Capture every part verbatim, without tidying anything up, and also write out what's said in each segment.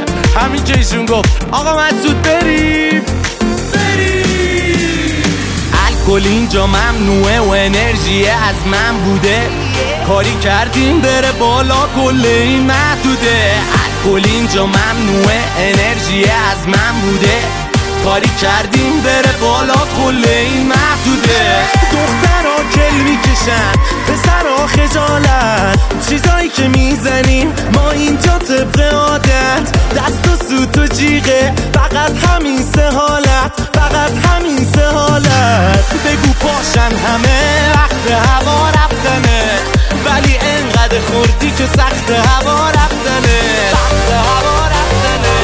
همین که ایشون گفت آقا مسعود بریم الکل اینجا ممنوعه و انرژی از من بوده، کاری کردیم بره بالا کل این محدوده. الکل اینجا ممنوعه انرژی از من بوده، کاری کردیم بره بالا کل این محدوده. دخترها کل میکشن پسرها خجالت، چیزایی که میزنیم ما اینجا طبق عادت، دست و سوت و جیغه فقط همین سه حالت، فقط همین سه حالت. بگو پاشن همه وقت هوا رفتنه، ولی انقدر خوردی که سخت هوا رفتنه، سخت هوا رفتنه.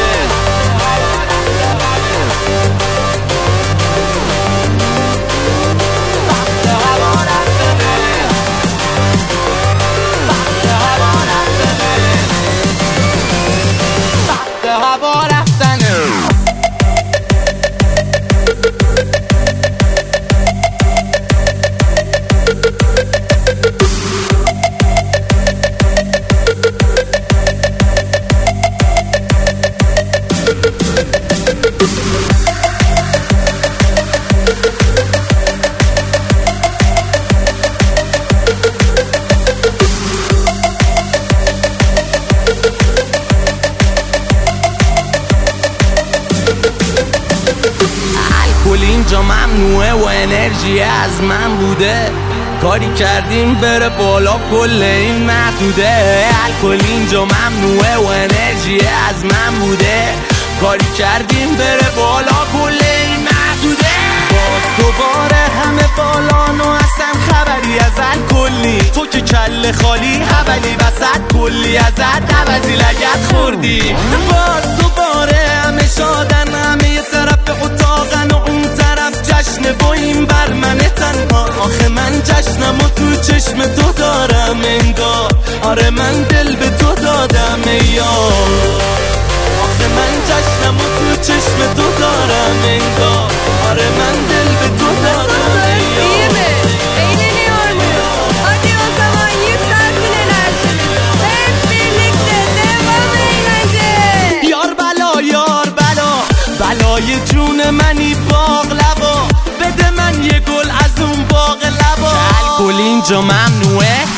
الکل اینجا ممنوعه و انرژی از من بوده، کاری کردیم بره بالا کل این محدوده. الکل اینجا ممنوعه و انرژی از من بوده، کاری کردیم بره بالا کل این محدوده. باز دوباره همه بالان و اصلا خبری از الکلی، تو که کل خالی حولی وسط کلی ازت عوضی لگت خوردی. باز دوباره همه شادن، همه یه طرف اتاقن و اون طرف جشن با این بر من تنها. آخه من جشنم و تو چشم تو دارم انگار، آره من دل به تو دادم یار. آخه من جشنم و تو چشم تو dönem en dag. Armen del ve dönem en İyi mi? Eğleniyor muyuz? Hadi o zaman yükselsin enerjimiz. Hep birlikte devam eğlence. Yar bela yar bela بلای جون منی باقلوا بده من یه گل از اون باقلوا. الکل اینجا ممنوعه